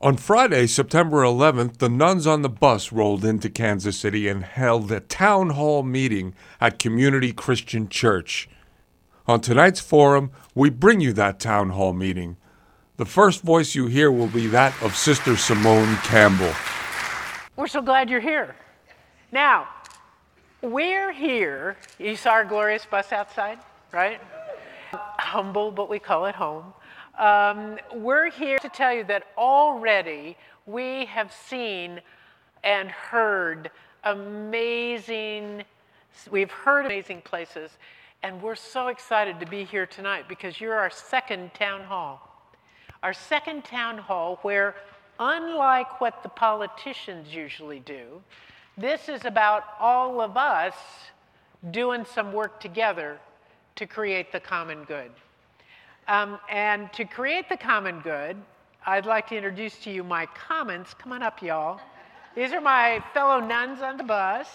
On Friday, September 11th, the nuns on the bus rolled into Kansas City and held a town hall meeting at Community Christian Church. On tonight's forum, we bring you that town hall meeting. The first voice you hear will be that of Sister Simone Campbell. We're so glad you're here. Now, we're here. You saw our glorious bus outside, right? Humble, but we call it home. We're here to tell you that already we have seen and heard amazing places, and we're so excited to be here tonight because you're our second town hall. Our second town hall where, unlike what the politicians usually do, this is about all of us doing some work together to create the common good. And to create the common good, I'd like to introduce to you my commons. Come on up, y'all. These are my fellow nuns on the bus.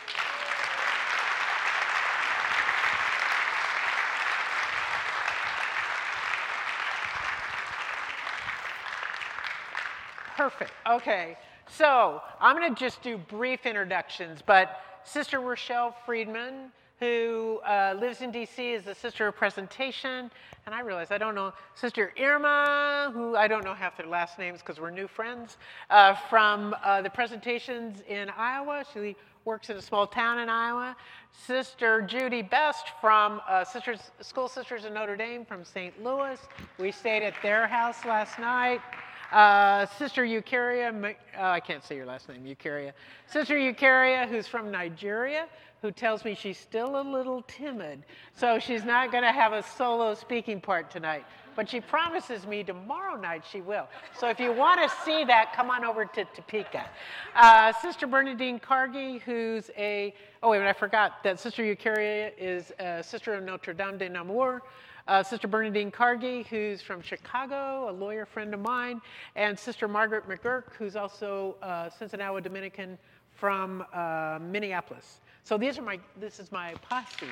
Perfect. Okay. So I'm going to just do brief introductions, but Sister Rochelle Friedman, who lives in D.C., is the Sister of Presentation. And I realize I don't know Sister Irma, who I don't know half their last names because we're new friends, from the Presentations in Iowa. She works in a small town in Iowa. Sister Judy Best from School Sisters of Notre Dame from St. Louis. We stayed at their house last night. Sister Eucharia, I can't say your last name, Eucharia. Sister Eucharia, who's from Nigeria, who tells me she's still a little timid, so she's not going to have a solo speaking part tonight. But she promises me tomorrow night she will. So if you want to see that, come on over to Topeka. Sister Bernadine Cargie, who's I forgot that Sister Eucharia is a Sister of Notre Dame de Namur. Sister Bernadine Cargie, who's from Chicago, a lawyer friend of mine, and Sister Margaret McGurk, who's also Cincinnati Dominican from Minneapolis. So this is my posse.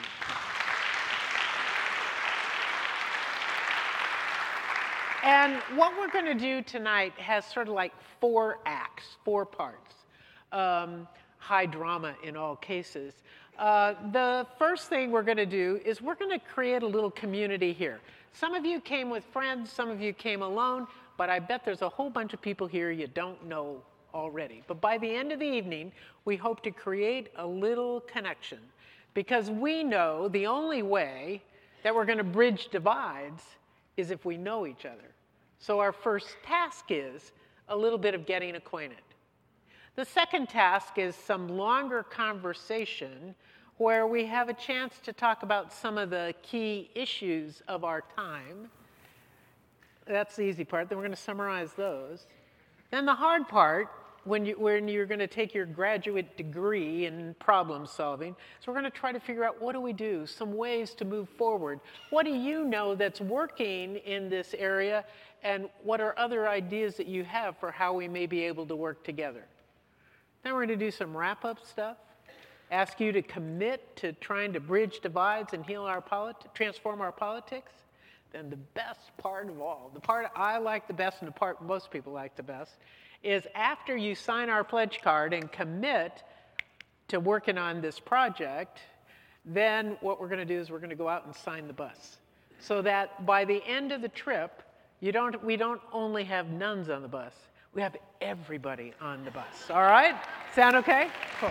And what we're going to do tonight has sort of like 4 acts, 4 parts, high drama in all cases. The first thing we're going to do is we're going to create a little community here. Some of you came with friends, some of you came alone, but I bet there's a whole bunch of people here you don't know already. But by the end of the evening, we hope to create a little connection because we know the only way that we're going to bridge divides is if we know each other. So our first task is a little bit of getting acquainted. The second task is some longer conversation where we have a chance to talk about some of the key issues of our time. That's the easy part. Then we're going to summarize those. Then the hard part, when you're going to take your graduate degree in problem solving, so we're going to try to figure out what do we do, some ways to move forward. What do you know that's working in this area, and what are other ideas that you have for how we may be able to work together? Then we're going to do some wrap-up stuff, ask you to commit to trying to bridge divides and transform our politics. Then the best part of all, the part I like the best and the part most people like the best, is after you sign our pledge card and commit to working on this project, then what we're going to do is we're going to go out and sign the bus. So that by the end of the trip, we don't only have nuns on the bus, we have everybody on the bus. All right? Sound okay? Cool.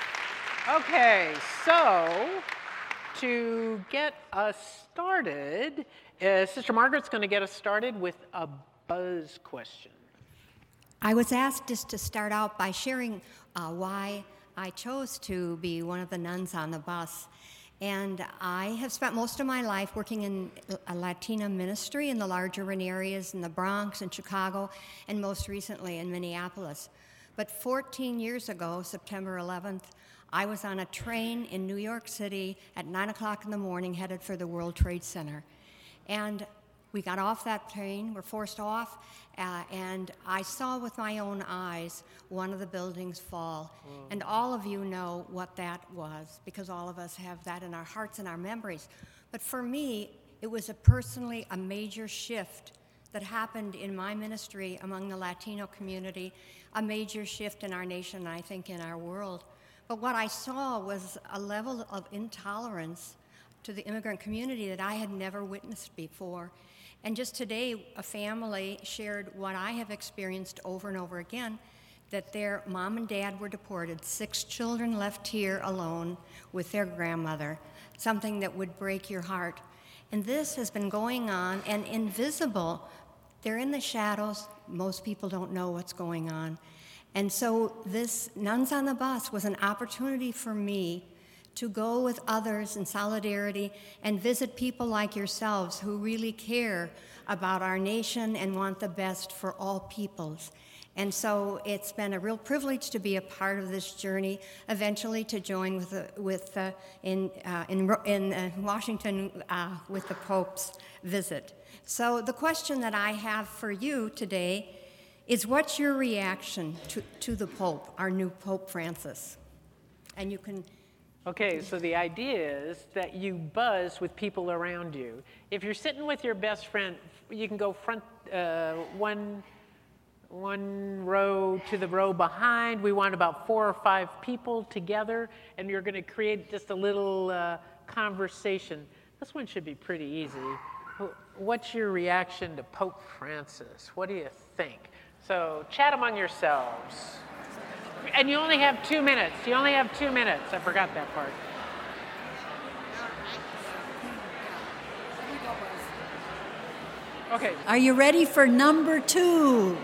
Okay, so to get us started, Sister Margaret's going to get us started with a buzz question. I was asked just to start out by sharing why I chose to be one of the nuns on the bus. And I have spent most of my life working in a Latina ministry in the large urban areas in the Bronx and Chicago, and most recently in Minneapolis. But 14 years ago, September 11th, I was on a train in New York City at 9 o'clock in the morning headed for the World Trade Center. And we got off that train, we're forced off, and I saw with my own eyes one of the buildings fall. And all of you know what that was, because all of us have that in our hearts and our memories. But for me, it was personally a major shift that happened in my ministry among the Latino community, a major shift in our nation, I think, in our world. But what I saw was a level of intolerance to the immigrant community that I had never witnessed before. And just today, a family shared what I have experienced over and over again, that their mom and dad were deported, 6 children left here alone with their grandmother, something that would break your heart. And this has been going on and invisible. They're in the shadows. Most people don't know what's going on. And so this Nuns on the Bus was an opportunity for me to go with others in solidarity and visit people like yourselves who really care about our nation and want the best for all peoples. And so it's been a real privilege to be a part of this journey, eventually to join in Washington with the Pope's visit. So the question that I have for you today is, what's your reaction to the Pope, our new Pope Francis? And you can... Okay, so the idea is that you buzz with people around you. If you're sitting with your best friend, you can go front one row to the row behind. We want about 4 or 5 people together, and you're going to create just a little conversation. This one should be pretty easy. What's your reaction to Pope Francis? What do you think? So chat among yourselves. And you only have 2 minutes. You only have 2 minutes. I forgot that part. Okay. Are you ready for number 2?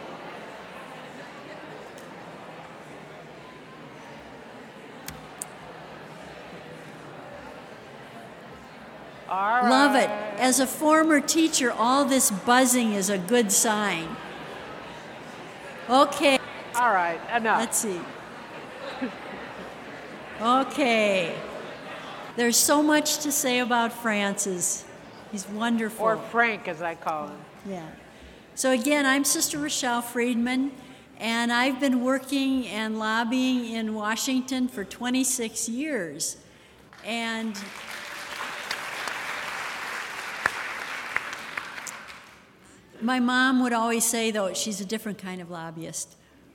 All right. Love it. As a former teacher, all this buzzing is a good sign. Okay. All right, enough. Let's see. Okay. There's so much to say about Francis. He's wonderful. Or Frank, as I call him. Yeah. So again, I'm Sister Rochelle Friedman, and I've been working and lobbying in Washington for 26 years. And my mom would always say, though, she's a different kind of lobbyist.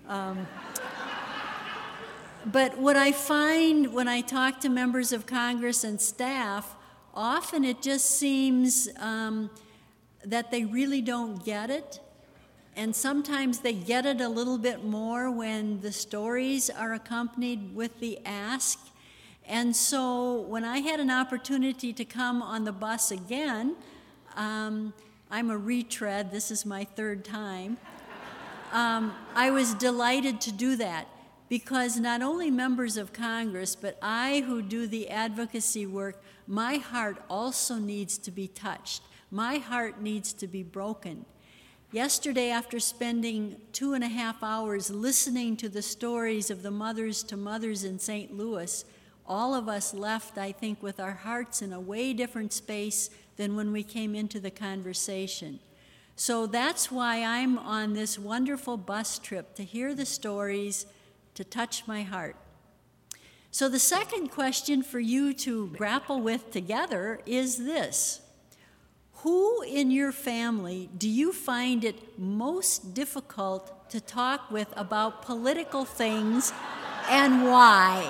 But what I find when I talk to members of Congress and staff, often it just seems that they really don't get it. And sometimes they get it a little bit more when the stories are accompanied with the ask. And so when I had an opportunity to come on the bus again, I'm a retread, this is my 3rd time. I was delighted to do that because not only members of Congress, but I who do the advocacy work, my heart also needs to be touched. My heart needs to be broken. Yesterday, after spending 2.5 hours listening to the stories of the Mothers to Mothers in St. Louis, all of us left, I think, with our hearts in a way different space than when we came into the conversation. So that's why I'm on this wonderful bus trip, to hear the stories, to touch my heart. So the second question for you to grapple with together is this. Who in your family do you find it most difficult to talk with about political things, and why?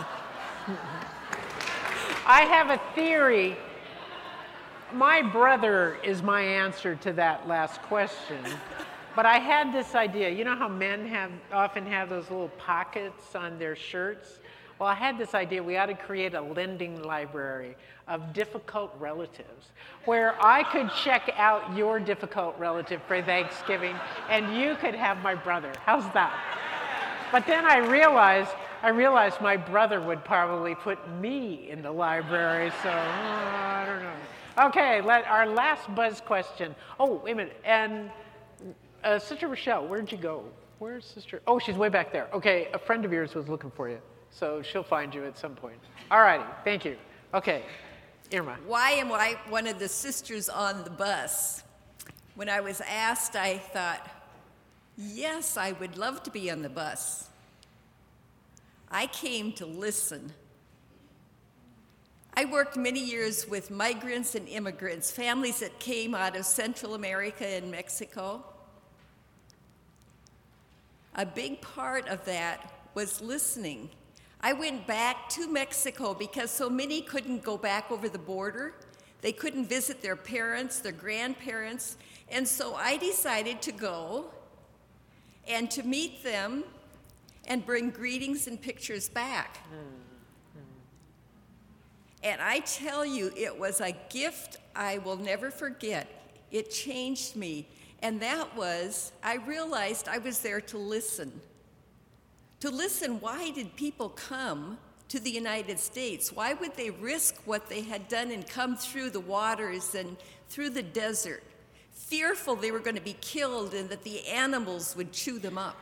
I have a theory. My brother is my answer to that last question. But I had this idea. You know how men often have those little pockets on their shirts? Well, I had this idea. We ought to create a lending library of difficult relatives where I could check out your difficult relative for Thanksgiving and you could have my brother. How's that? But then I realized my brother would probably put me in the library, so I don't know. Okay, our last buzz question. Oh, wait a minute. And Sister Rochelle, where'd you go? Where's Sister? Oh, she's way back there. Okay, a friend of yours was looking for you, so she'll find you at some point. All righty, thank you. Okay, Irma. Why am I one of the sisters on the bus? When I was asked, I thought, yes, I would love to be on the bus. I came to listen. I worked many years with migrants and immigrants, families that came out of Central America and Mexico. a big part of that was listening. I went back to Mexico because so many couldn't go back over the border. They couldn't visit their parents, their grandparents, and so I decided to go and to meet them and bring greetings and pictures back. And I tell you, it was a gift I will never forget. It changed me. And that was, I realized I was there to listen. To listen, why did people come to the United States? Why would they risk what they had done and come through the waters and through the desert, fearful they were going to be killed and that the animals would chew them up?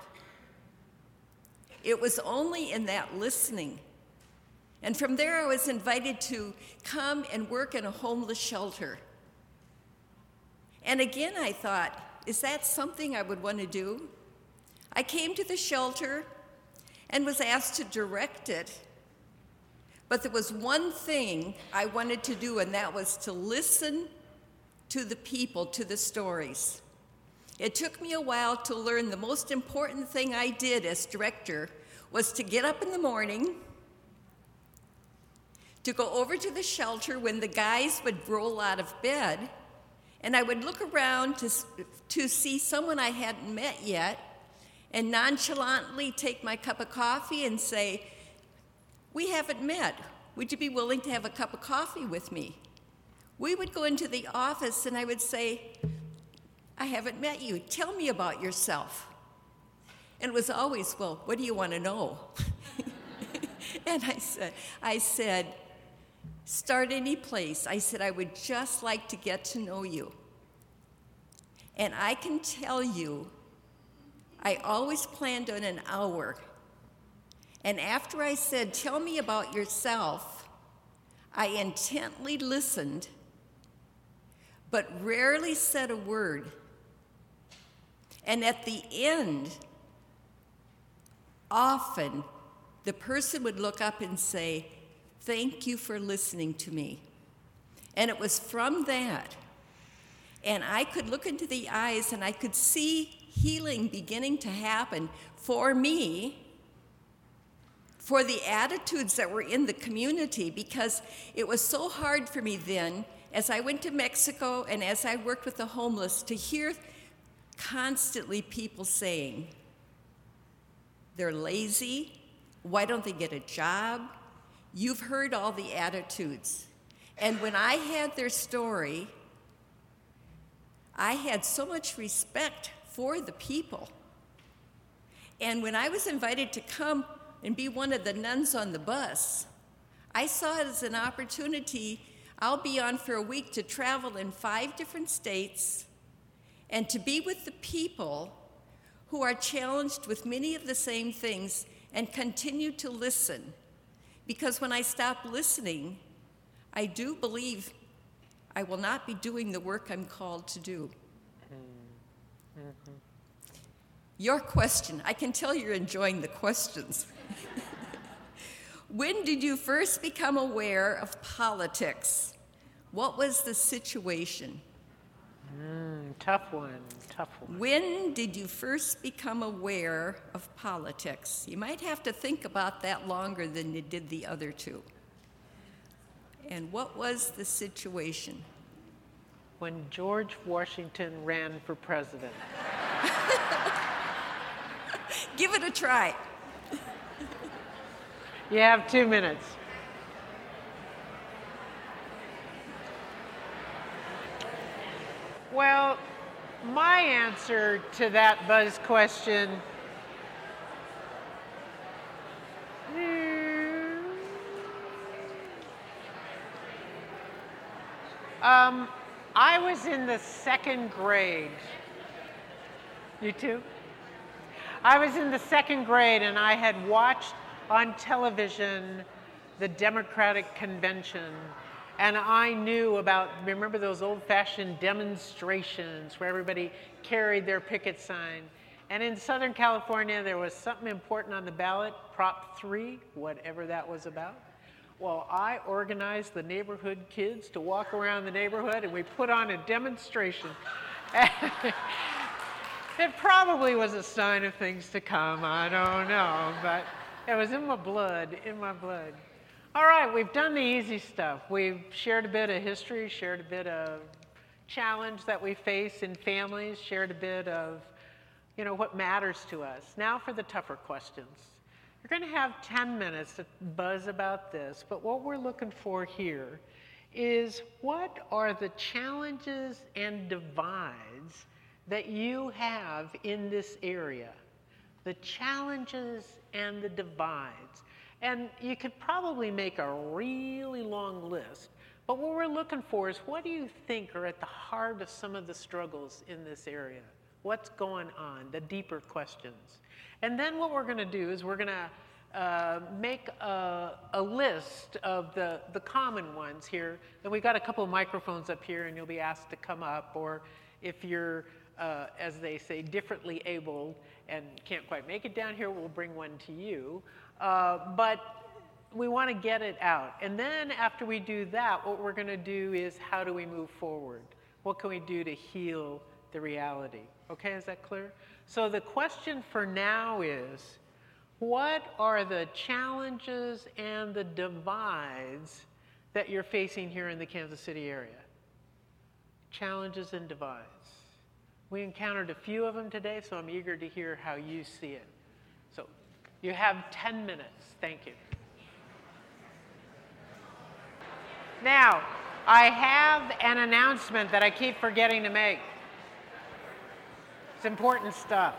It was only in that listening. And from there, I was invited to come and work in a homeless shelter. And again, I thought, is that something I would want to do? I came to the shelter and was asked to direct it. But there was one thing I wanted to do, and that was to listen to the people, to the stories. It took me a while to learn the most important thing I did as director was to get up in the morning, to go over to the shelter when the guys would roll out of bed, and I would look around to see someone I hadn't met yet, and nonchalantly take my cup of coffee and say, "We haven't met. Would you be willing to have a cup of coffee with me?" We would go into the office and I would say, "I haven't met you. Tell me about yourself." And it was always, "Well, what do you want to know?" And I said, "Start any place." I said, "I would just like to get to know you." And I can tell you, I always planned on an hour. And after I said, "Tell me about yourself," I intently listened, but rarely said a word. And at the end, often the person would look up and say, "Thank you for listening to me." And it was from that, and I could look into the eyes and I could see healing beginning to happen for me, for the attitudes that were in the community, because it was so hard for me then, as I went to Mexico and as I worked with the homeless, to hear constantly people saying, "They're lazy, why don't they get a job?" You've heard all the attitudes. And when I had their story, I had so much respect for the people. And when I was invited to come and be one of the nuns on the bus, I saw it as an opportunity. I'll be on for a week to travel in 5 different states and to be with the people who are challenged with many of the same things and continue to listen. Because when I stop listening, I do believe I will not be doing the work I'm called to do. Mm-hmm. Your question, I can tell you're enjoying the questions. When did you first become aware of politics? What was the situation? Tough one, tough one. When did you first become aware of politics? You might have to think about that longer than you did the other two. And what was the situation? When George Washington ran for president. Give it a try. You have 2 minutes. Well, my answer to that Buzz question, I was in the 2nd grade. You too? I was in the 2nd grade and I had watched on television the Democratic Convention, and I knew about, remember those old-fashioned demonstrations where everybody carried their picket sign? And in Southern California, there was something important on the ballot, Prop 3, whatever that was about. Well, I organized the neighborhood kids to walk around the neighborhood, and we put on a demonstration. It probably was a sign of things to come. I don't know, but it was in my blood, in my blood. All right, we've done the easy stuff. We've shared a bit of history, shared a bit of challenge that we face in families, shared a bit of, what matters to us. Now for the tougher questions. You're going to have 10 minutes to buzz about this, but what we're looking for here is what are the challenges and divides that you have in this area? The challenges and the divides. And you could probably make a really long list, but what we're looking for is what do you think are at the heart of some of the struggles in this area? What's going on, the deeper questions. And then what we're going to do is we're going to make a list of the common ones here. And we've got a couple of microphones up here, and you'll be asked to come up, or if you're, as they say, differently abled and can't quite make it down here, we'll bring one to you. But we want to get it out. And then after we do that, what we're going to do is how do we move forward? What can we do to heal the reality? Okay, is that clear? So the question for now is, what are the challenges and the divides that you're facing here in the Kansas City area? Challenges and divides. We encountered a few of them today, so I'm eager to hear how you see it. So you have 10 minutes. Thank you. Now, I have an announcement that I keep forgetting to make. It's important stuff.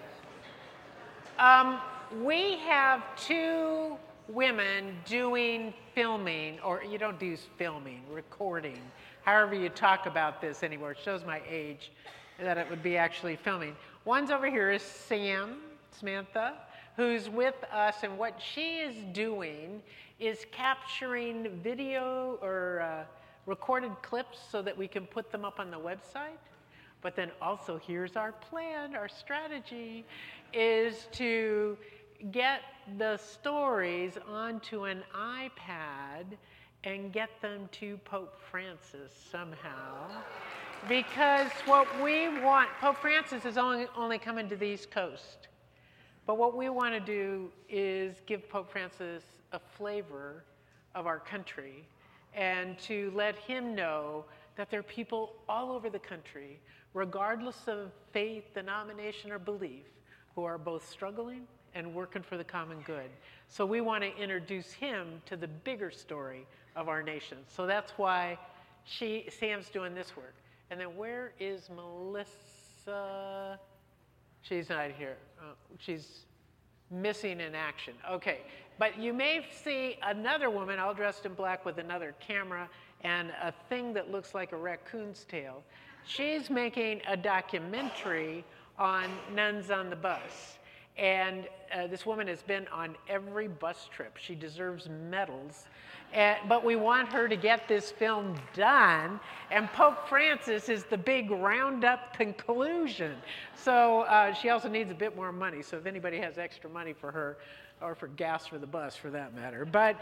We have two women doing filming, or you don't do filming, recording, however you talk about this anymore. It shows my age that it would be actually filming. One's over here is Samantha, who's with us, and what she is doing is capturing video or recorded clips so that we can put them up on the website. But then also here's our plan, our strategy is to get the stories onto an iPad and get them to Pope Francis somehow. Because what we want, Pope Francis is only coming to the East Coast. But what we want to do is give Pope Francis a flavor of our country and to let him know that there are people all over the country, regardless of faith, denomination, or belief, who are both struggling and working for the common good. So we want to introduce him to the bigger story of our nation. So that's why Sam's doing this work. And then where is Melissa? She's not here. She's missing in action. Okay, but you may see another woman all dressed in black with another camera and a thing that looks like a raccoon's tail. She's making a documentary on nuns on the bus. And this woman has been on every bus trip. She deserves medals. But we want her to get this film done. And Pope Francis is the big roundup conclusion. So she also needs a bit more money. So if anybody has extra money for her, or for gas for the bus for that matter. But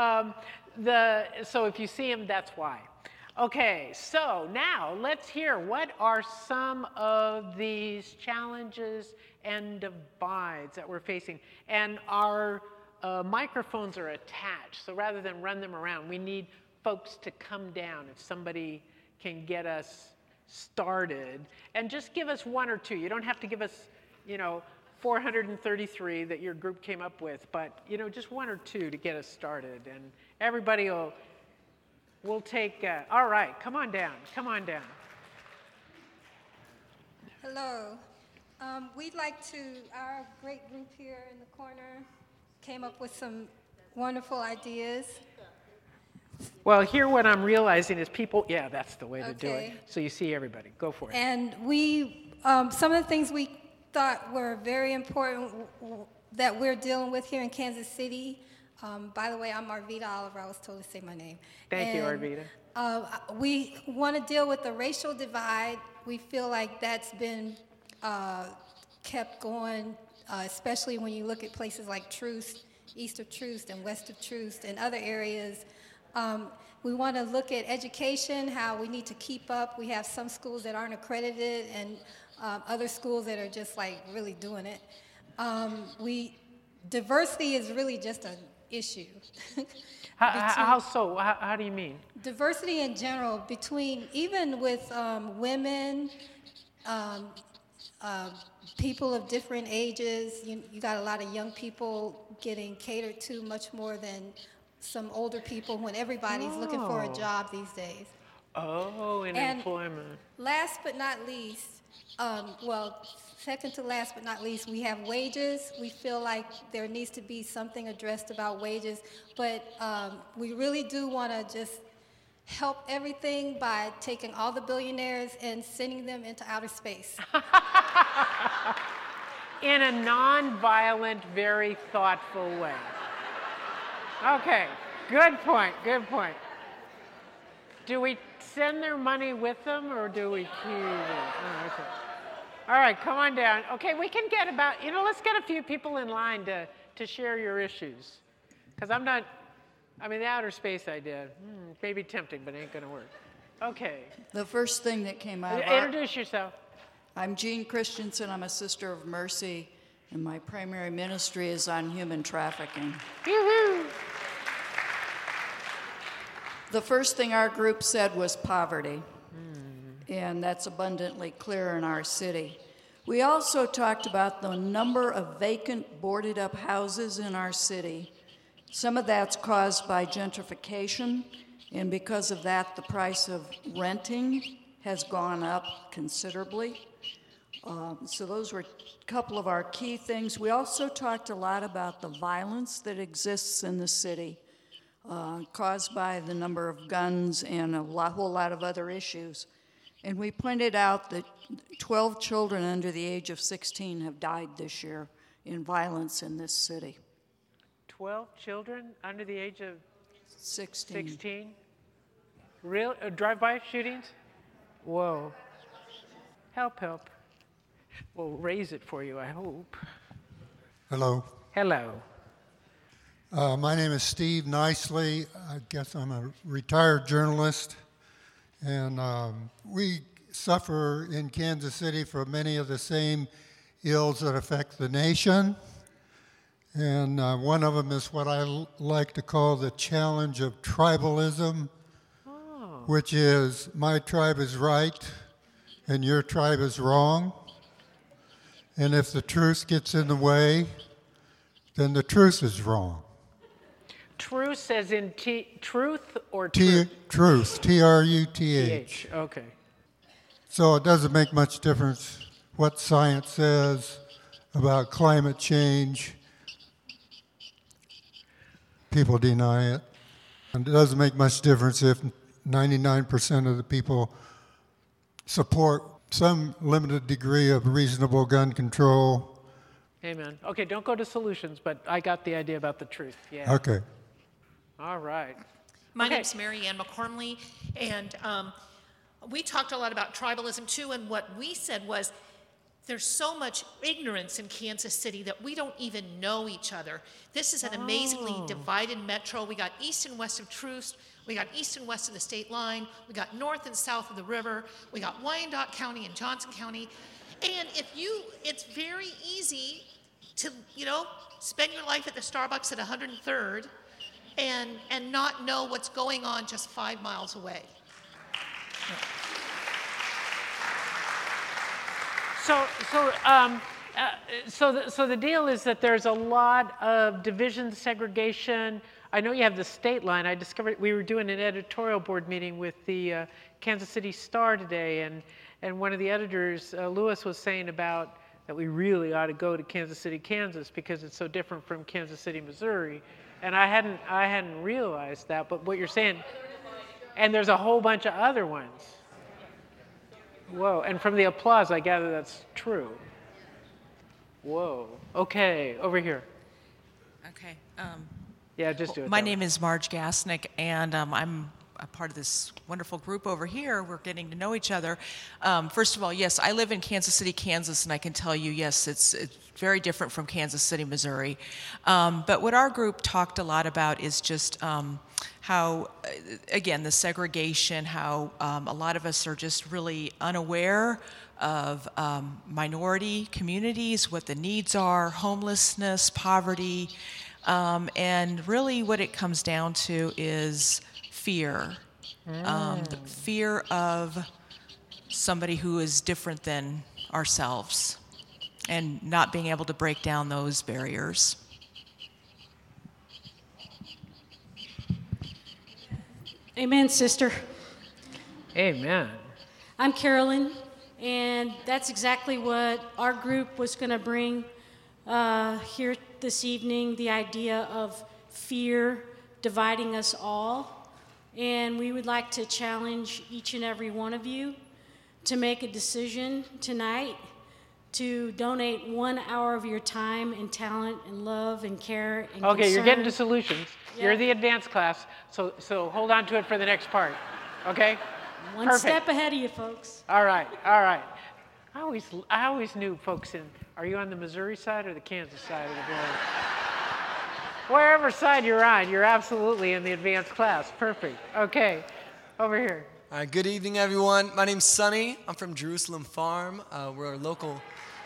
so if you see him, that's why. Okay, so now let's hear what are some of these challenges and divides that we're facing. And our microphones are attached, so rather than run them around, we need folks to come down if somebody can get us started. And just give us one or two. You don't have to give us, 433 that your group came up with, but, just one or two to get us started. And everybody we'll take, all right, come on down. Hello. We'd like to, our great group here in the corner came up with some wonderful ideas. Well, here what I'm realizing is people, yeah, that's the way to do it. So you see everybody. Go for it. And we, some of the things we thought were very important that we're dealing with here in Kansas City. By the way, I'm Arvita Oliver. I was told to say my name. Thank you, Arvita. We want to deal with the racial divide. We feel like that's been kept going, especially when you look at places like Troost, east of Troost and west of Troost and other areas. We want to look at education, how we need to keep up. We have some schools that aren't accredited, and other schools that are just like really doing it. Diversity is really just an issue. How so? How do you mean? Diversity in general, even with women, people of different ages. You got a lot of young people getting catered to much more than some older people when everybody's looking for a job these days. In employment. Last but not least, second to last but not least, we have wages. We feel like there needs to be something addressed about wages, but we really do want to just help everything by taking all the billionaires and sending them into outer space. In a non-violent, very thoughtful way. Okay, good point, good point. Do we send their money with them, or do we keep it? Oh, okay. All right, come on down. Okay, we can get let's get a few people in line to share your issues. Because the outer space idea, maybe tempting, but ain't gonna work. Okay. The first thing that came out of Introduce yourself. I'm Jean Christensen. I'm a Sister of Mercy, and my primary ministry is on human trafficking. Yoo-hoo. The first thing our group said was poverty, and that's abundantly clear in our city. We also talked about the number of vacant, boarded-up houses in our city. Some of that's caused by gentrification, and because of that, the price of renting has gone up considerably. So those were a couple of our key things. We also talked a lot about the violence that exists in the city, caused by the number of guns and whole lot of other issues. And we pointed out that 12 children under the age of 16 have died this year in violence in this city. 12 children under the age of 16. 16? Real drive-by shootings? Whoa. Help. We'll raise it for you, I hope. Hello. Hello. My name is Steve Nicely. I guess I'm a retired journalist. And we suffer in Kansas City from many of the same ills that affect the nation. And one of them is what I like to call the challenge of tribalism, which is my tribe is right and your tribe is wrong. And if the truth gets in the way, then the truth is wrong. Truth as in truth or truth? Truth, T-R-U-T-H. Okay. So it doesn't make much difference what science says about climate change. People deny it. And it doesn't make much difference if 99% of the people support some limited degree of reasonable gun control. Amen. Okay, don't go to solutions, but I got the idea about the truth. Yeah. Okay. All right. My name's Mary Ann McCormley, and we talked a lot about tribalism too, and what we said was there's so much ignorance in Kansas City that we don't even know each other. This is an amazingly divided metro. We got east and west of Troost. We got east and west of the state line. We got north and south of the river. We got Wyandotte County and Johnson County. And it's very easy to, spend your life at the Starbucks at 103rd and not know what's going on just 5 miles away. So the deal is that there's a lot of division, segregation. I know you have the state line. I discovered we were doing an editorial board meeting with the Kansas City Star today, and one of the editors, Lewis, was saying about that we really ought to go to Kansas City, Kansas, because it's so different from Kansas City, Missouri. And I hadn't realized that, but what you're saying, and there's a whole bunch of other ones. Whoa, and from the applause, I gather that's true. Whoa, okay, over here. Okay. Yeah, just do it. My name is Marge Gasnick, and I'm a part of this wonderful group over here. We're getting to know each other. First of all, yes, I live in Kansas City, Kansas, and I can tell you, yes, it's very different from Kansas City, Missouri. But what our group talked a lot about is just how, again, the segregation, how a lot of us are just really unaware of minority communities, what the needs are, homelessness, poverty, and really what it comes down to is fear. The fear of somebody who is different than ourselves and not being able to break down those barriers. Amen, sister. Amen. I'm Carolyn, and that's exactly what our group was going to bring here this evening, the idea of fear dividing us all. And we would like to challenge each and every one of you to make a decision tonight to donate 1 hour of your time and talent and love and care and Okay, you're getting to concern. solutions. Yeah. You're the advanced class, so hold on to it for the next part. Okay? One Perfect. step ahead of you, folks. All right, all right. I always knew folks are you on the Missouri side or the Kansas side of the border? Wherever side you're on, you're absolutely in the advanced class. Perfect. Okay, over here. All right, good evening, everyone. My name's Sonny. I'm from Jerusalem Farm. We're a local.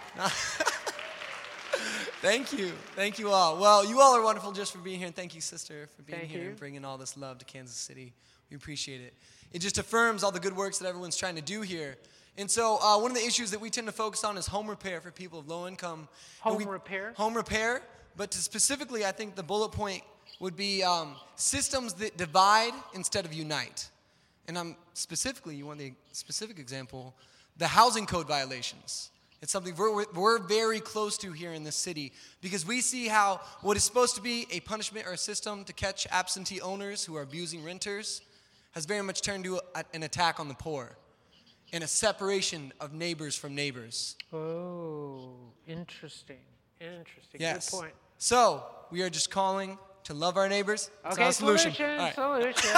Thank you. Thank you all. Well, you all are wonderful just for being here, and thank you, sister, for being here and bringing all this love to Kansas City. We appreciate it. It just affirms all the good works that everyone's trying to do here. And so one of the issues that we tend to focus on is home repair for people of low income. Home repair? Home repair. But specifically, I think the bullet point would be systems that divide instead of unite. And specifically, you want the specific example, the housing code violations. It's something we're very close to here in this city because we see how what is supposed to be a punishment or a system to catch absentee owners who are abusing renters has very much turned to an attack on the poor and a separation of neighbors from neighbors. Oh, interesting. Interesting. Yes. Good point. So we are just calling to love our neighbors. It's Okay, our solution. Solution.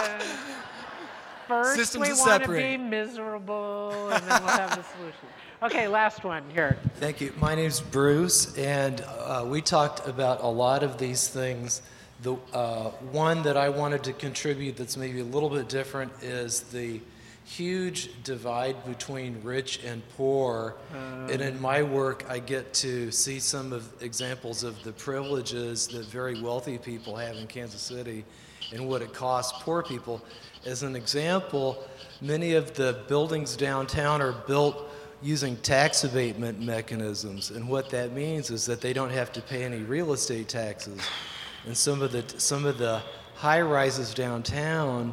First, Systems we that want to separate. be miserable, and then we'll have the solution. Okay, last one here. Thank you. My name's Bruce, and we talked about a lot of these things. The one that I wanted to contribute that's maybe a little bit different is the huge divide between rich and poor. And in my work, I get to see some of examples of the privileges that very wealthy people have in Kansas City and what it costs poor people. As an example, many of the buildings downtown are built using tax abatement mechanisms, and what that means is that they don't have to pay any real estate taxes. And some of the high rises downtown,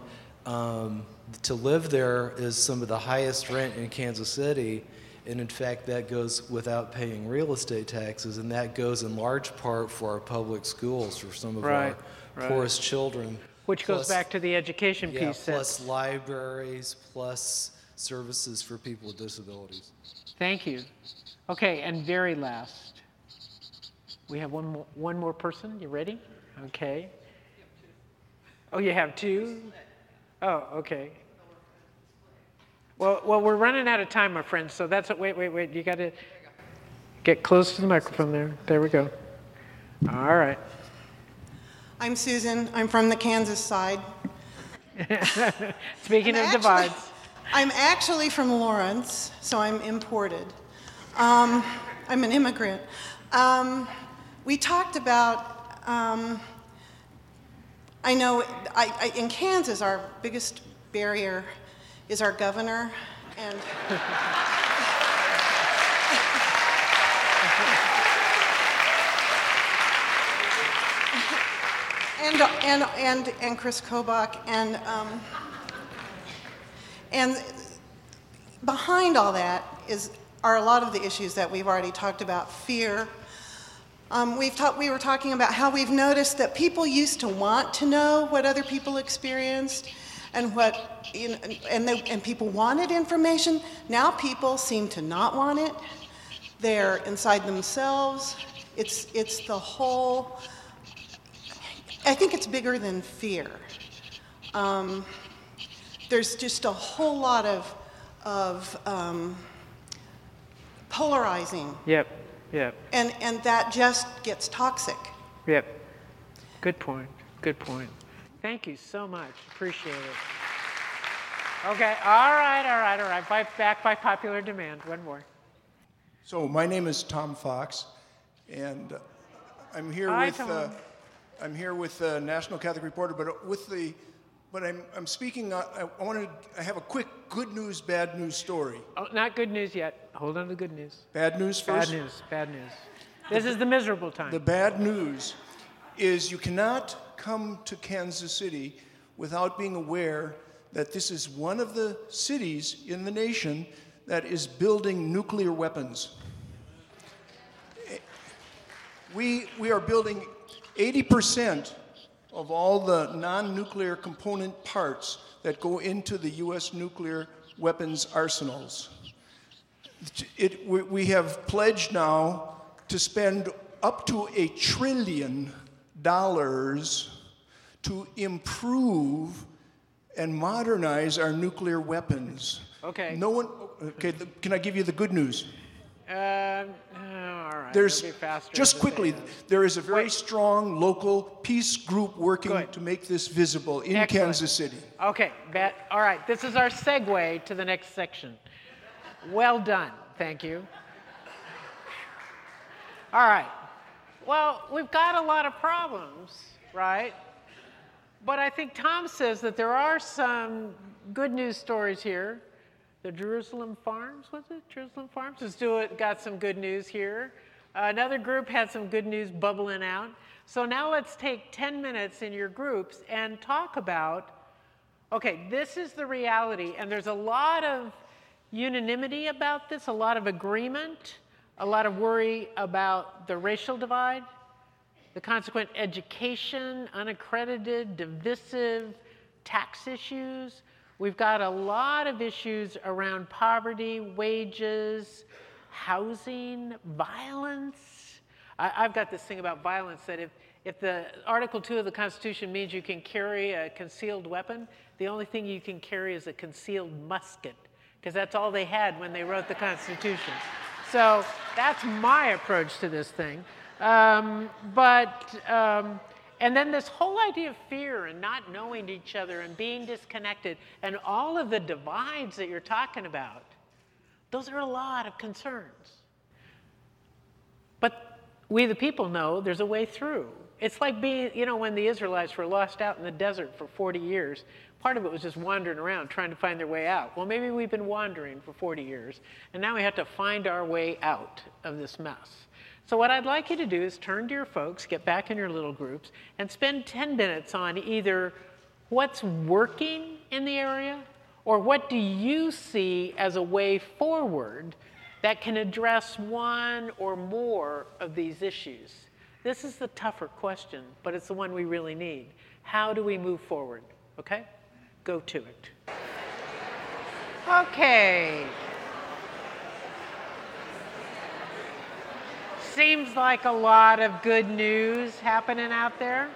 to live there is some of the highest rent in Kansas City, and in fact that goes without paying real estate taxes, and that goes in large part for our public schools for some of our poorest children. Which goes back to the education piece. Plus libraries, plus services for people with disabilities. Thank you. Okay, and very last, we have one more person. You ready? Okay. Oh, you have two? Oh, okay. Well, we're running out of time, my friends. So that's it. Wait. You got to get close to the microphone there. There we go. All right. I'm Susan. I'm from the Kansas side. Speaking of divides. I'm actually from Lawrence, so I'm imported. I'm an immigrant. We talked about, I know in Kansas, our biggest barrier is our governor, and and Chris Kobach, and behind all that are a lot of the issues that we've already talked about. Fear. We were talking about how we've noticed that people used to want to know what other people experienced, and and people wanted information. Now people seem to not want it. They're inside themselves. It's the whole. I think it's bigger than fear. There's just a whole lot of polarizing. Yep. And that just gets toxic. Yep. Good point. Thank you so much. Appreciate it. Okay. All right. Back by popular demand. One more. So my name is Tom Fox, and I'm here Hi, with Tom. I'm here with National Catholic Reporter, but I'm speaking. I have a quick good news, bad news story. Oh, not good news yet. Hold on to the good news. Bad news first. Bad news. Bad news. This is the miserable time. The bad news is you cannot come to Kansas City without being aware that this is one of the cities in the nation that is building nuclear weapons. We are building 80% of all the non-nuclear component parts that go into the U.S. nuclear weapons arsenals. We have pledged now to spend up to $1 trillion to improve and modernize our nuclear weapons. Okay. Okay, can I give you the good news? All right. There's, it'll be faster just to quickly, say. there is a very strong local peace group working Good. to make this visible in Excellent. Kansas City. Okay, all right, this is our segue to the next section. Well done, thank you. All right, well, we've got a lot of problems, right? But I think Tom says that there are some good news stories here. The Jerusalem Farms, was it? Jerusalem Farms got some good news here. Another group had some good news bubbling out. So now let's take 10 minutes in your groups and talk about, okay, this is the reality, and there's a lot of unanimity about this, a lot of agreement, a lot of worry about the racial divide, the consequent education, unaccredited, divisive tax issues. We've got a lot of issues around poverty, wages, housing, violence. I've got this thing about violence that if the Article 2 of the Constitution means you can carry a concealed weapon, the only thing you can carry is a concealed musket, because that's all they had when they wrote the Constitution. So that's my approach to this thing. And then this whole idea of fear and not knowing each other and being disconnected and all of the divides that you're talking about, those are a lot of concerns. But we the people know there's a way through. It's like being, when the Israelites were lost out in the desert for 40 years, part of it was just wandering around trying to find their way out. Well, maybe we've been wandering for 40 years, and now we have to find our way out of this mess. So what I'd like you to do is turn to your folks, get back in your little groups, and spend 10 minutes on either what's working in the area or what do you see as a way forward that can address one or more of these issues. This is the tougher question, but it's the one we really need. How do we move forward? Okay? Go to it. Okay. Seems like a lot of good news happening out there.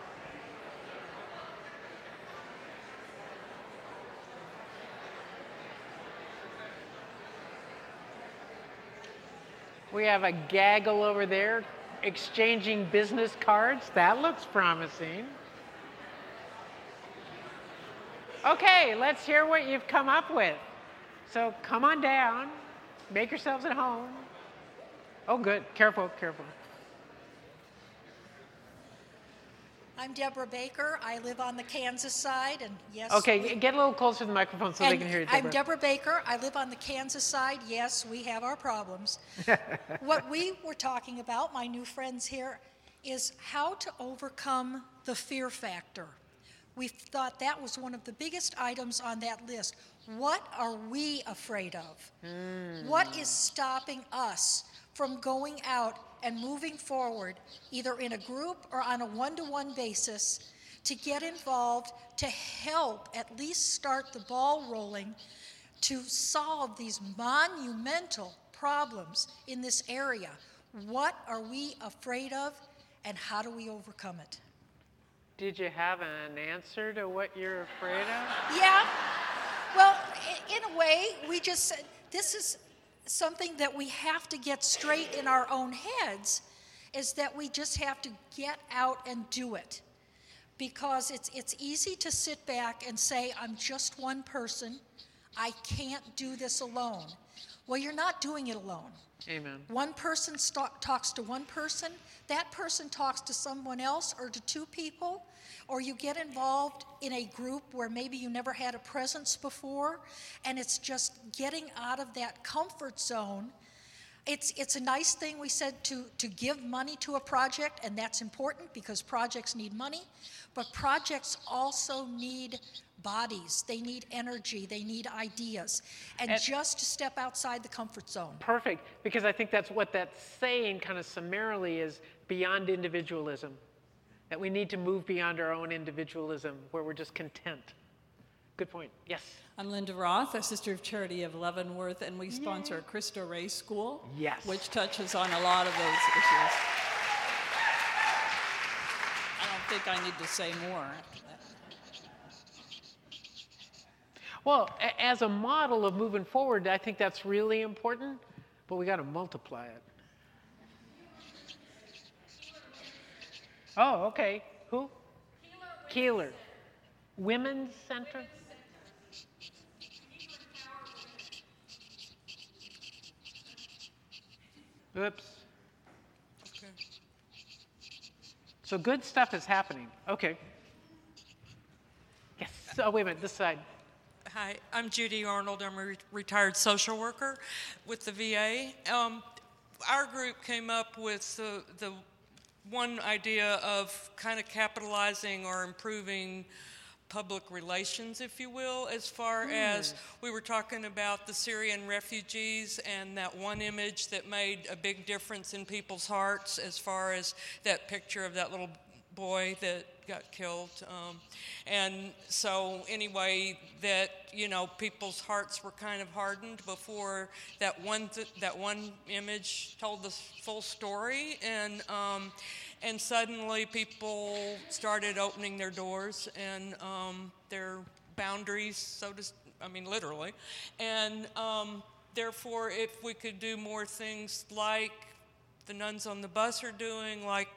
We have a gaggle over there exchanging business cards. That looks promising. Okay, let's hear what you've come up with. So come on down, make yourselves at home. Oh, good. Careful, careful. I'm Deborah Baker. I live on the Kansas side, and yes. Okay, get a little closer to the microphone so they can hear you, Deborah. I'm Deborah Baker. I live on the Kansas side. Yes, we have our problems. What we were talking about, my new friends here, is how to overcome the fear factor. We thought that was one of the biggest items on that list. What are we afraid of? What is stopping us from going out and moving forward, either in a group or on a one-to-one basis, to get involved, to help at least start the ball rolling to solve these monumental problems in this area? What are we afraid of, and how do we overcome it? Did you have an answer to what you're afraid of? Yeah. Well, in a way, we just said, this is something that we have to get straight in our own heads, is that we just have to get out and do it. Because it's easy to sit back and say, I'm just one person, I can't do this alone. Well, you're not doing it alone. Amen. One person talks to one person, that person talks to someone else or to two people, or you get involved in a group where maybe you never had a presence before, and it's just getting out of that comfort zone. It's a nice thing, we said, to give money to a project, and that's important because projects need money, but projects also need bodies, they need energy, they need ideas, and just to step outside the comfort zone. Perfect, because I think that's what that's saying kind of summarily is beyond individualism, that we need to move beyond our own individualism where we're just content. Good point. Yes. I'm Linda Roth, a Sister of Charity of Leavenworth, and we sponsor Cristo Rey School, which touches on a lot of those issues. I don't think I need to say more after that. Well, as a model of moving forward, I think that's really important, but we got to multiply it. Oh, okay. Who? Keeler. Women's Center? Oops. Okay. So good stuff is happening. Okay. Yes. Oh, wait a minute. This side. Hi, I'm Judy Arnold. I'm a retired social worker with the VA. Our group came up with the one idea of kind of capitalizing or improving public relations, if you will, as far as we were talking about the Syrian refugees and that one image that made a big difference in people's hearts as far as that picture of that little boy that got killed. And so anyway, that, you know, people's hearts were kind of hardened before that one image told the full story. And suddenly people started opening their doors and their boundaries, literally. And therefore, if we could do more things like the nuns on the bus are doing, like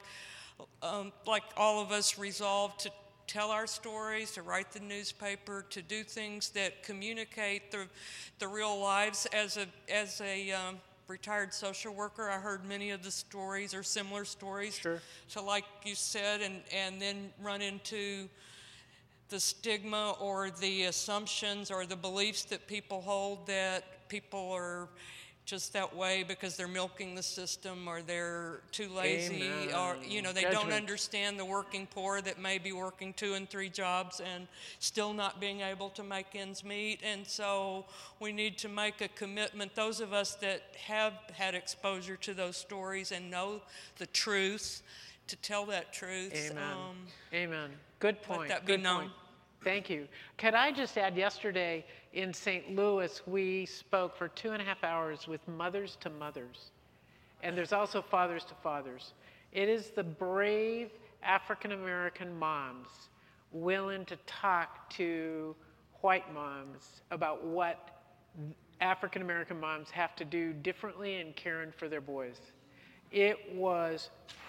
all of us resolved to tell our stories, to write the newspaper, to do things that communicate the real lives. As a retired social worker, I heard many of the stories or similar stories to like you said, and then run into the stigma or the assumptions or the beliefs that people hold that people are just that way because they're milking the system or they're too lazy. Amen. Or they don't understand the working poor that may be working 2 and 3 jobs and still not being able to make ends meet. And so we need to make a commitment, those of us that have had exposure to those stories and know the truth, to tell that truth. Amen. Amen. Good point. Let that be known. Point. Thank you. Could I just add, yesterday in St. Louis, we spoke for 2.5 hours with mothers to mothers. And there's also fathers to fathers. It is the brave African-American moms willing to talk to white moms about what African-American moms have to do differently in caring for their boys. It was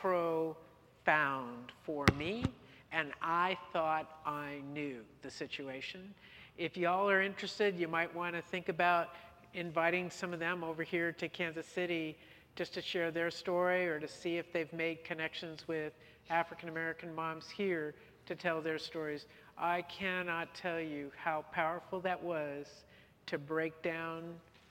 profound for me. And I thought I knew the situation. If y'all are interested, you might want to think about inviting some of them over here to Kansas City just to share their story or to see if they've made connections with African-American moms here to tell their stories. I cannot tell you how powerful that was to break down,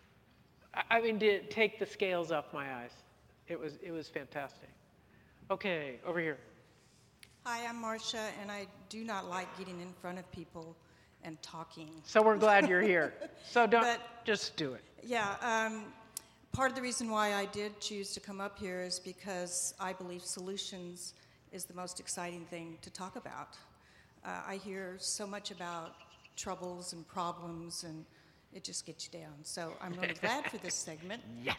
to take the scales off my eyes. It was fantastic. Okay, over here. Hi, I'm Marcia, and I do not like getting in front of people and talking. So we're glad you're here. So just do it. Yeah, part of the reason why I did choose to come up here is because I believe solutions is the most exciting thing to talk about. I hear so much about troubles and problems, and it just gets you down. So I'm really glad for this segment. Yes.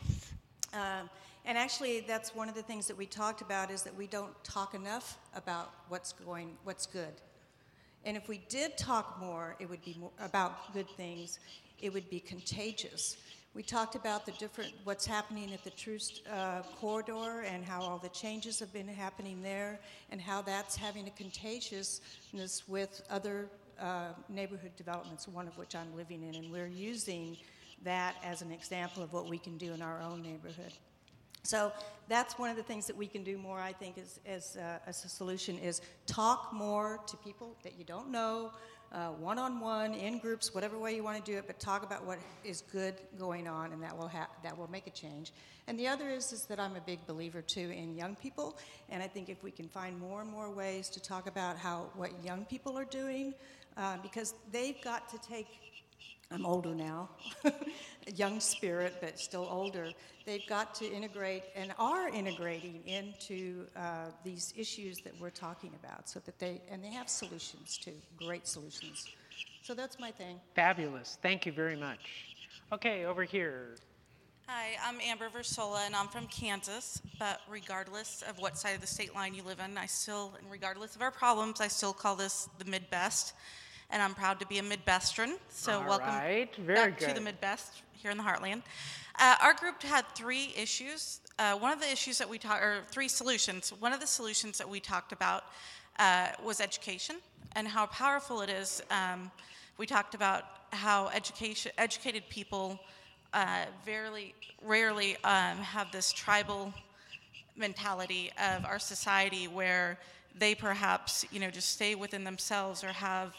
And actually, that's one of the things that we talked about is that we don't talk enough about what's good. And if we did talk more, it would be more about good things. It would be contagious. We talked about what's happening at the Troost corridor and how all the changes have been happening there and how that's having a contagiousness with other neighborhood developments, one of which I'm living in. And we're using that as an example of what we can do in our own neighborhood. So that's one of the things that we can do more, I think, as a solution is talk more to people that you don't know, one-on-one, in groups, whatever way you want to do it, but talk about what is good going on, and that will make a change. And the other is that I'm a big believer, too, in young people, and I think if we can find more and more ways to talk about what young people are doing, because they've got to take, I'm older now, a young spirit, but still older. They've got to integrate and are integrating into these issues that we're talking about, so that they have solutions too, great solutions. So that's my thing. Fabulous. Thank you very much. Okay, over here. Hi, I'm Amber Versola, and I'm from Kansas, but regardless of what side of the state line you live in, and regardless of our problems, I still call this the Midbest. And I'm proud to be a Midwestern, so welcome back to the Midwest here in the Heartland. Our group had 3 issues. Three solutions. One of the solutions that we talked about was education and how powerful it is. We talked about how educated people very rarely have this tribal mentality of our society where they perhaps, just stay within themselves or have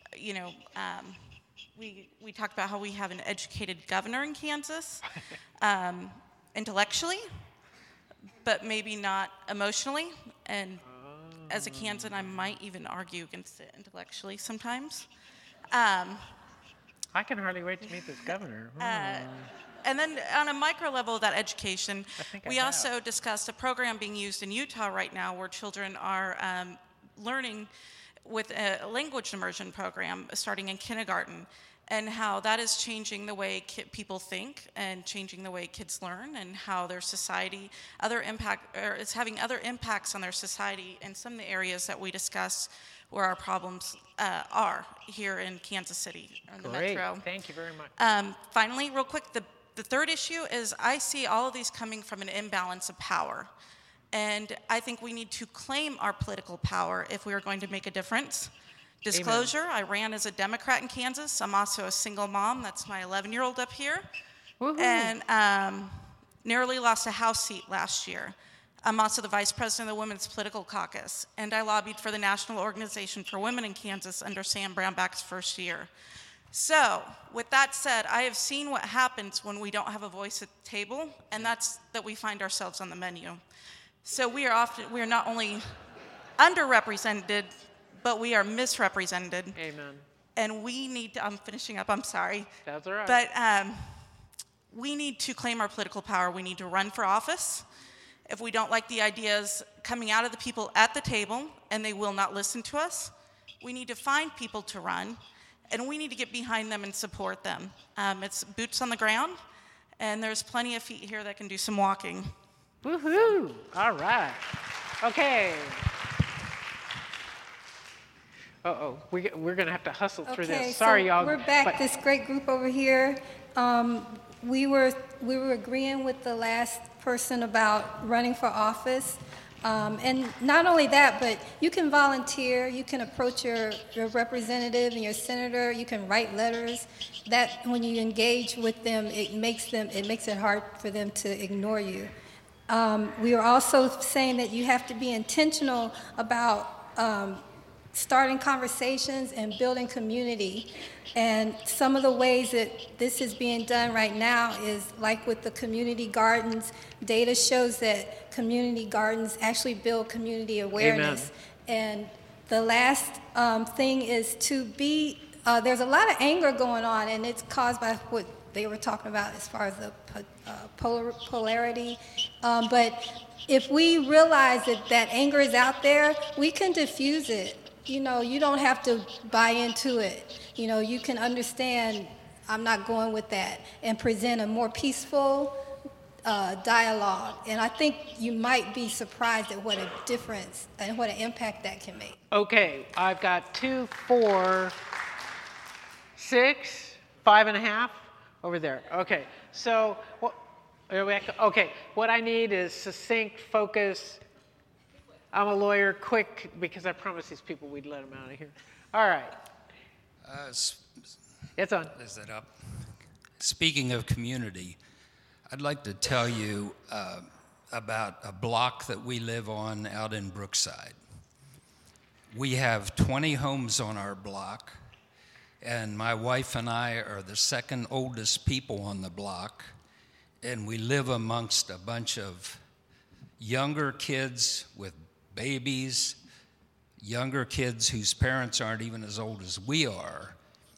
we talked about how we have an educated governor in Kansas, intellectually, but maybe not emotionally. And as a Kansan, I might even argue against it intellectually sometimes. I can hardly wait to meet this governor. And then on a micro level of that education, we also discussed a program being used in Utah right now where children are learning with a language immersion program starting in kindergarten, and how that is changing the way people think and changing the way kids learn, and how their society, it's having other impacts on their society in some of the areas that we discussed where our problems are here in Kansas City, in the metro. Thank you very much. Finally, real quick, the third issue is I see all of these coming from an imbalance of power. And I think we need to claim our political power if we are going to make a difference. Disclosure, I ran as a Democrat in Kansas. I'm also a single mom. That's my 11-year-old up here. Woo-hoo. And narrowly lost a House seat last year. I'm also the vice president of the Women's Political Caucus, and I lobbied for the National Organization for Women in Kansas under Sam Brownback's first year. So, with that said, I have seen what happens when we don't have a voice at the table, and that's that we find ourselves on the menu. So we are not only underrepresented, but we are misrepresented. Amen. And we need to, I'm finishing up, I'm sorry. That's all right. But we need to claim our political power. We need to run for office. If we don't like the ideas coming out of the people at the table and they will not listen to us, we need to find people to run, and we need to get behind them and support them. It's boots on the ground, and there's plenty of feet here that can do some walking. Woohoo! All right. Okay. We're going to have to hustle through this. Sorry, so y'all. We're back. This great group over here. We were agreeing with the last person about running for office. And not only that, but you can volunteer. You can approach your representative and your senator. You can write letters. That when you engage with them, it makes it hard for them to ignore you. We are also saying that you have to be intentional about starting conversations and building community. And some of the ways that this is being done right now is like with the community gardens. Data shows that community gardens actually build community awareness. Amen. And the last thing is to be, there's a lot of anger going on, and it's caused by what they were talking about as far as the polarity. But if we realize that anger is out there, we can diffuse it. You don't have to buy into it. You can understand, I'm not going with that, and present a more peaceful dialogue. And I think you might be surprised at what a difference and what an impact that can make. Okay, I've got 2, 4, 6, 5.5 over there. Okay, so what I need is succinct, focus. I'm a lawyer, quick, because I promised these people we'd let them out of here. All right. It's on. Is that up? Speaking of community, I'd like to tell you about a block that we live on out in Brookside. We have 20 homes on our block, and my wife and I are the second oldest people on the block, and we live amongst a bunch of younger kids with babies, younger kids whose parents aren't even as old as we are,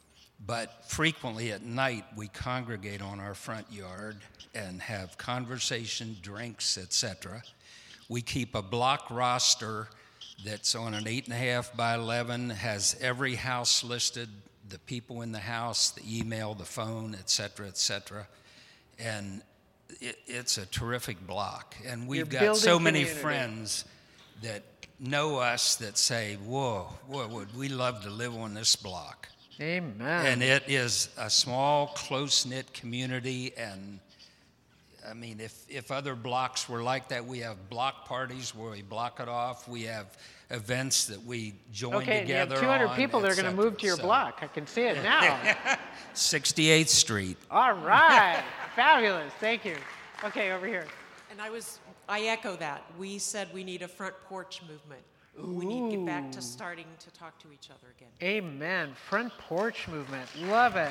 but frequently at night we congregate on our front yard and have conversation, drinks, etc. We keep a block roster that's on an 8.5 by 11, has every house listed, the people in the house, the email, the phone, etc., etc. And it's a terrific block. And we've got so many friends that know us that say, whoa, would we love to live on this block. Amen. And it is a small, close-knit community. And I mean, if other blocks were like that, we have block parties where we block it off. We have events that we join together. Okay, you have 200 people that are going to move to your block. I can see it now. 68th Street. All right. Fabulous. Thank you. Okay, over here. And I echo that. We said we need a front porch movement. We need to get back to starting to talk to each other again. Amen. Front porch movement. Love it.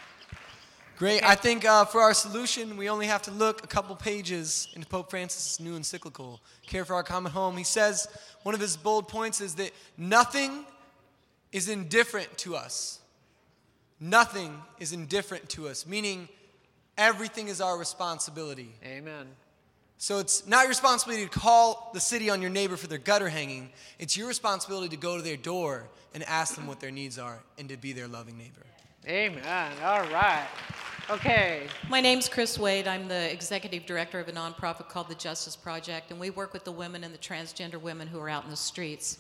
Great. I think for our solution, we only have to look a couple pages into Pope Francis' new encyclical, Care for Our Common Home. He says, one of his bold points is that nothing is indifferent to us. Nothing is indifferent to us, meaning everything is our responsibility. Amen. So it's not your responsibility to call the city on your neighbor for their gutter hanging. It's your responsibility to go to their door and ask them what their needs are and to be their loving neighbor. Amen. All right. Okay. My name's Chris Wade. I'm the executive director of a nonprofit called the Justice Project, and we work with the women and the transgender women who are out in the streets.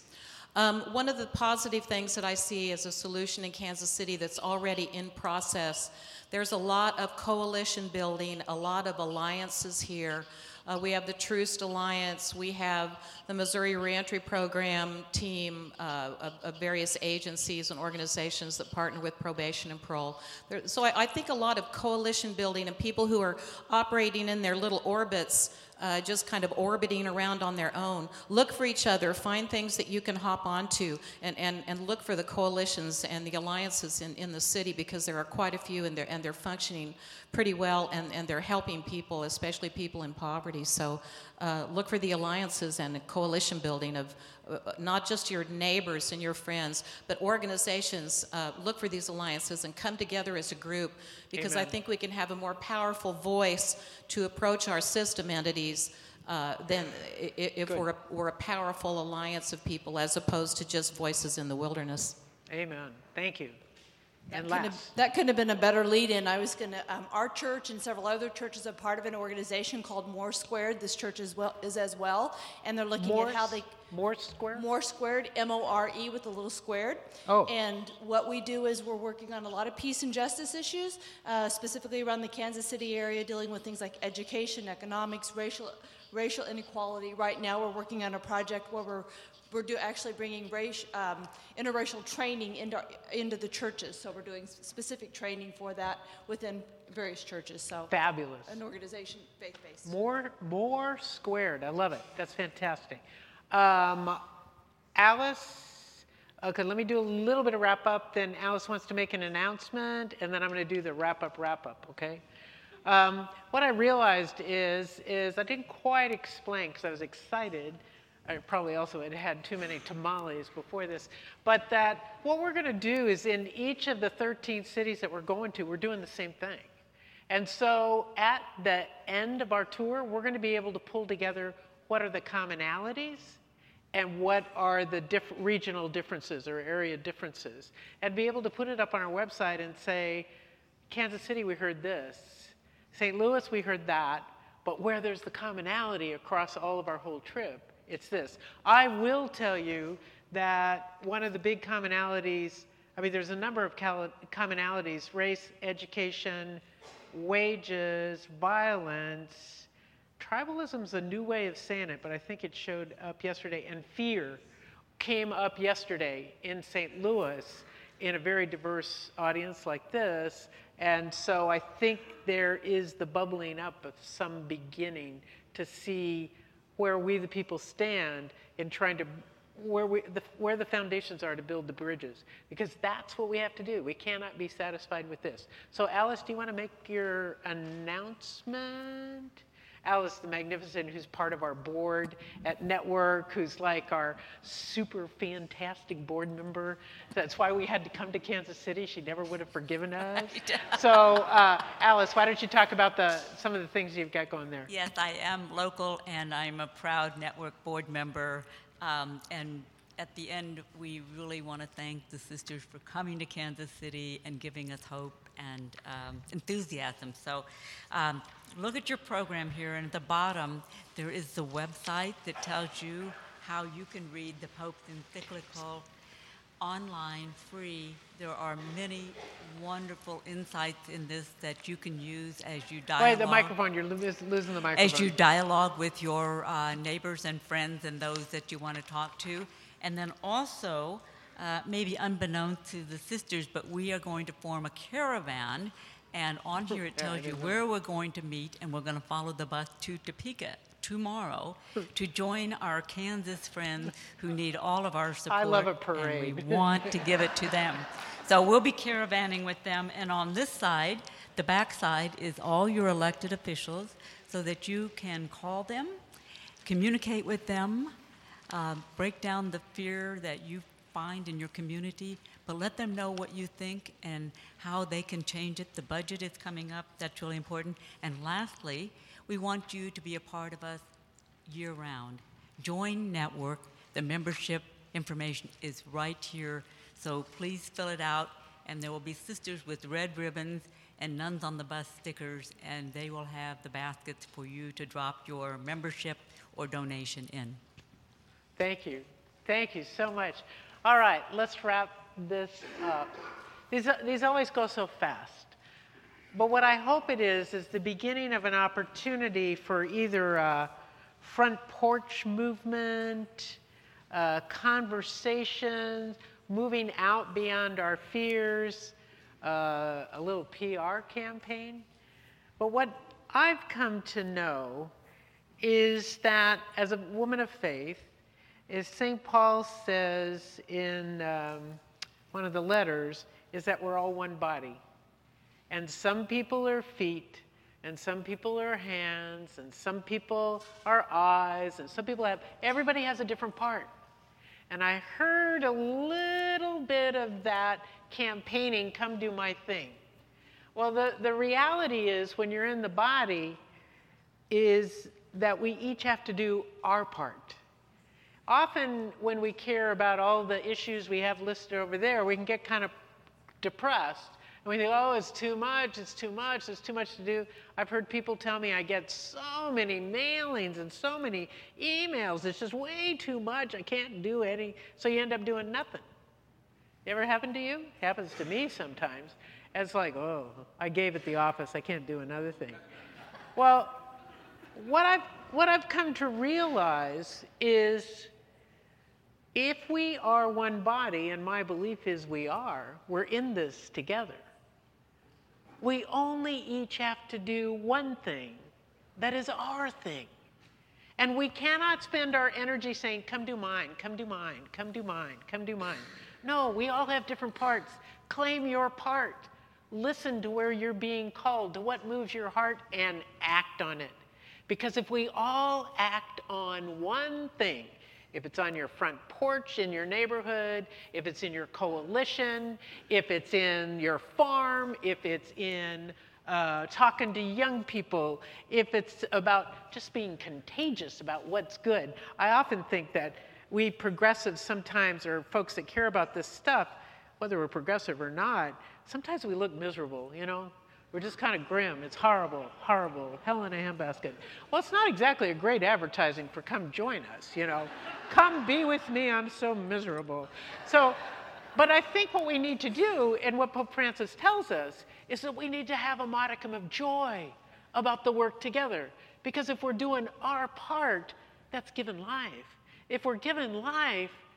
One of the positive things that I see as a solution in Kansas City that's already in process, there's a lot of coalition building, a lot of alliances here. We have the Troost Alliance. We have the Missouri Reentry Program team of various agencies and organizations that partner with probation and parole. So I think a lot of coalition building and people who are operating in their little orbits, just kind of orbiting around on their own. Look for each other, find things that you can hop onto, and look for the coalitions and the alliances in the city, because there are quite a few, and they're functioning pretty well, and they're helping people, especially people in poverty. So look for the alliances and the coalition building of not just your neighbors and your friends, but organizations. Look for these alliances and come together as a group, because Amen. I think we can have a more powerful voice to approach our system entities than if we're a powerful alliance of people, as opposed to just voices in the wilderness. Amen. Thank you. And that couldn't have been a better lead-in. I was going to, our church and several other churches are part of an organization called More Squared. This church is as well, and they're looking at how they... More Squared? More Squared, M-O-R-E with a little squared. Oh. And what we do is we're working on a lot of peace and justice issues, specifically around the Kansas City area, dealing with things like education, economics, racial inequality. Right now we're working on a project where we're actually bringing interracial training into the churches. So we're doing specific training for that within various churches. So fabulous. An organization, faith-based. More Squared. I love it. That's fantastic. Alice, okay, let me do a little bit of wrap up. Then Alice wants to make an announcement, and then I'm going to do the wrap up, okay? What I realized is I didn't quite explain, because I was excited. I probably also had too many tamales before this, but that what we're going to do is in each of the 13 cities that we're going to, we're doing the same thing. And so at the end of our tour, we're going to be able to pull together what are the commonalities and what are the regional differences or area differences, and be able to put it up on our website and say, Kansas City, we heard this. St. Louis, we heard that, but where there's the commonality across all of our whole trip, it's this. I will tell you that one of the big commonalities, I mean, there's a number of commonalities: race, education, wages, violence. Tribalism's a new way of saying it, but I think it showed up yesterday. And fear came up yesterday in St. Louis. in a very diverse audience like this. And so I think there is the bubbling up of some beginning to see where we the people stand in trying to, where the foundations are to build the bridges, because that's what we have to do. We cannot be satisfied with this. So Alice, do you want to make your announcement? Alice the Magnificent, who's part of our board at Network, who's like our super fantastic board member. That's why we had to come to Kansas City. She never would have forgiven us. So Alice, why don't you talk about some of the things you've got going there? Yes, I am local, and I'm a proud Network board member. And at the end, we really want to thank the sisters for coming to Kansas City and giving us hope and enthusiasm. So look at your program here, and at the bottom, there is the website that tells you how you can read the Pope's encyclical online, free. There are many wonderful insights in this that you can use as you dialogue. Wait, the microphone, you're losing the microphone. As you dialogue with your neighbors and friends and those that you want to talk to. And then also, maybe unbeknownst to the sisters, but we are going to form a caravan, and on here it tells you where we're going to meet, and we're going to follow the bus to Topeka tomorrow to join our Kansas friends who need all of our support. I love a parade. And we want to give it to them. So we'll be caravanning with them, and on this side, the back side, is all your elected officials so that you can call them, communicate with them, break down the fear that you find in your community, but let them know what you think and how they can change it. The budget is coming up. That's really important. And lastly, we want you to be a part of us year-round. Join Network. The membership information is right here, so please fill it out, and there will be sisters with red ribbons and Nuns on the Bus stickers, and they will have the baskets for you to drop your membership or donation in. Thank you. Thank you so much. All right, let's wrap this up. These always go so fast. But what I hope it is the beginning of an opportunity for either a front porch movement, conversations, moving out beyond our fears, a little PR campaign. But what I've come to know is that as a woman of faith, as St. Paul says in one of the letters, is that we're all one body. And some people are feet, and some people are hands, and some people are eyes, and some people everybody has a different part. And I heard a little bit of that campaigning, come do my thing. Well, the reality is when you're in the body is that we each have to do our part. Often when we care about all the issues we have listed over there, we can get kind of depressed. And we think, oh, it's too much, there's too much to do. I've heard people tell me I get so many mailings and so many emails. It's just way too much. I can't do any. So you end up doing nothing. Ever happened to you? It happens to me sometimes. And it's like, oh, I gave at the office. I can't do another thing. Well, what I've come to realize is if we are one body, and my belief is we're in this together. We only each have to do one thing that is our thing. And we cannot spend our energy saying, come do mine, come do mine, come do mine, come do mine. No, we all have different parts. Claim your part. Listen to where you're being called, to what moves your heart, and act on it. Because if we all act on one thing, if it's on your front porch in your neighborhood, if it's in your coalition, if it's in your farm, if it's in talking to young people, if it's about just being contagious about what's good. I often think that we progressives sometimes, or folks that care about this stuff, whether we're progressive or not, sometimes we look miserable, you know? We're just kind of grim. It's horrible, horrible, hell in a handbasket. Well, it's not exactly a great advertising for come join us, you know. Come be with me, I'm so miserable. So, but I think what we need to do, and what Pope Francis tells us, is that we need to have a modicum of joy about the work together. Because if we're doing our part, that's given life. If we're given life,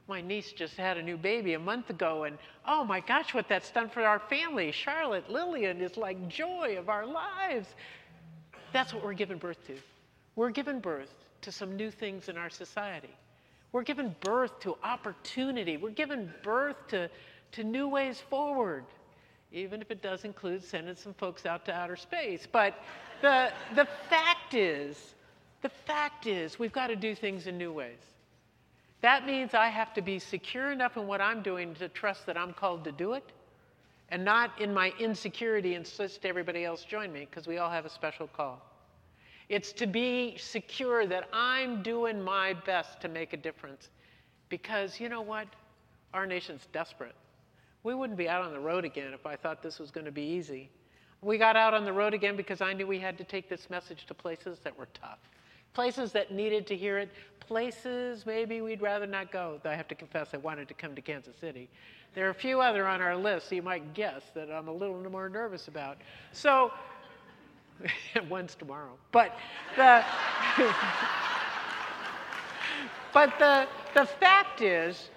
My niece just had a new baby a month ago, and oh my gosh, what that's done for our family. Charlotte Lillian is like joy of our lives. That's what we're giving birth to. We're giving birth to some new things in our society. We're giving birth to opportunity. We're giving birth to new ways forward, even if it does include sending some folks out to outer space. But the fact is we've got to do things in new ways. That means I have to be secure enough in what I'm doing to trust that I'm called to do it, and not in my insecurity insist everybody else join me, because we all have a special call. It's to be secure that I'm doing my best to make a difference, because you know what? Our nation's desperate. We wouldn't be out on the road again if I thought this was going to be easy. We got out on the road again because I knew we had to take this message to places that were tough, places that needed to hear it, places maybe we'd rather not go. Though I have to confess I wanted to come to Kansas City. There are a few other on our list, so you might guess that I'm a little more nervous about. So, one's tomorrow. But the fact is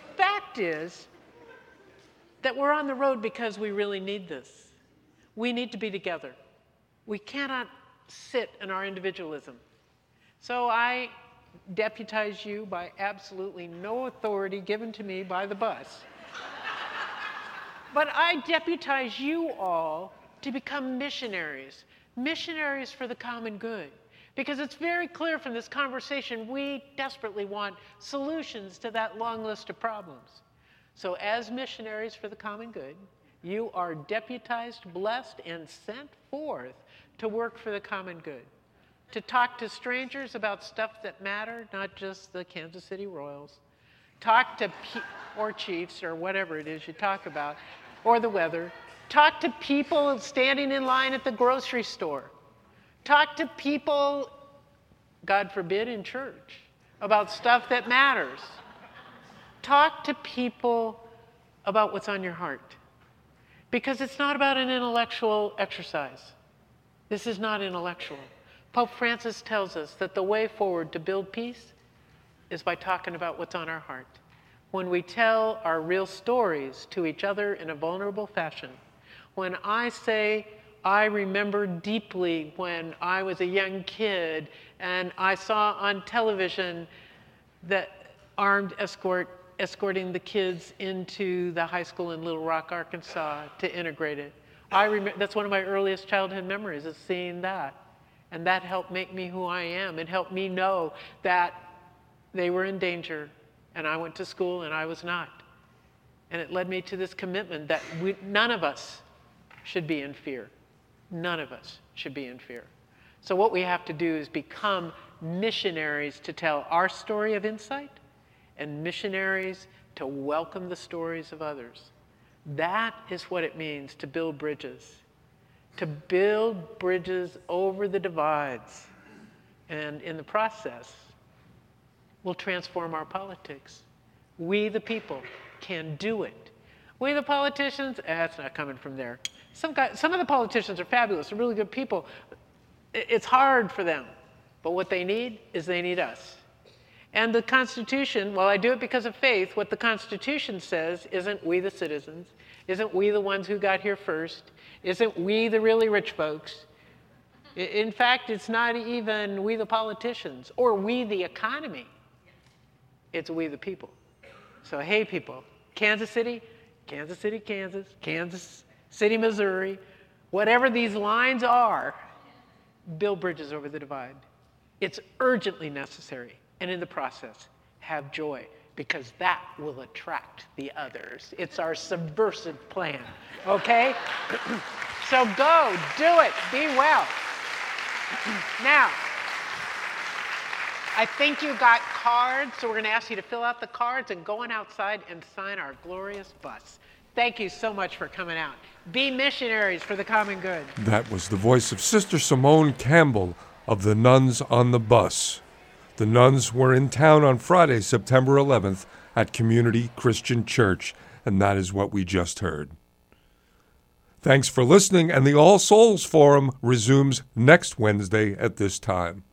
that we're on the road because we really need this. We need to be together. We cannot sit in our individualism. So I deputize you by absolutely no authority given to me by the bus. But I deputize you all to become missionaries for the common good. Because it's very clear from this conversation, we desperately want solutions to that long list of problems. So as missionaries for the common good, you are deputized, blessed, and sent forth to work for the common good. To talk to strangers about stuff that matter, not just the Kansas City Royals. Talk to or Chiefs or whatever it is you talk about, or the weather. Talk to people standing in line at the grocery store. Talk to people, God forbid, in church about stuff that matters. Talk to people about what's on your heart. Because it's not about an intellectual exercise. This is not intellectual. Pope Francis tells us that the way forward to build peace is by talking about what's on our heart. When we tell our real stories to each other in a vulnerable fashion. When I say, I remember deeply when I was a young kid and I saw on television that armed escorting the kids into the high school in Little Rock, Arkansas to integrate it. That's one of my earliest childhood memories, is seeing that. And that helped make me who I am. It helped me know that they were in danger and I went to school and I was not. And it led me to this commitment that none of us should be in fear. None of us should be in fear. So what we have to do is become missionaries to tell our story of insight and missionaries to welcome the stories of others. That is what it means to build bridges. To build bridges over the divides. And in the process, we'll transform our politics. We, the people, can do it. We, the politicians, it's not coming from there. Some of the politicians are fabulous, they're really good people. It's hard for them. But what they need is they need us. And the Constitution, well, I do it because of faith, what the Constitution says isn't we the citizens, isn't we the ones who got here first, isn't we the really rich folks. In fact, it's not even we the politicians or we the economy. It's we the people. So hey people, Kansas City, Kansas, Kansas City, Missouri, whatever these lines are, build bridges over the divide. It's urgently necessary. And in the process, have joy, because that will attract the others. It's our subversive plan, okay? So go, do it, be well. Now, I think you got cards, so we're going to ask you to fill out the cards and go on outside and sign our glorious bus. Thank you so much for coming out. Be missionaries for the common good. That was the voice of Sister Simone Campbell of the Nuns on the Bus. The nuns were in town on Friday, September 11th at Community Christian Church, and that is what we just heard. Thanks for listening, and the All Souls Forum resumes next Wednesday at this time.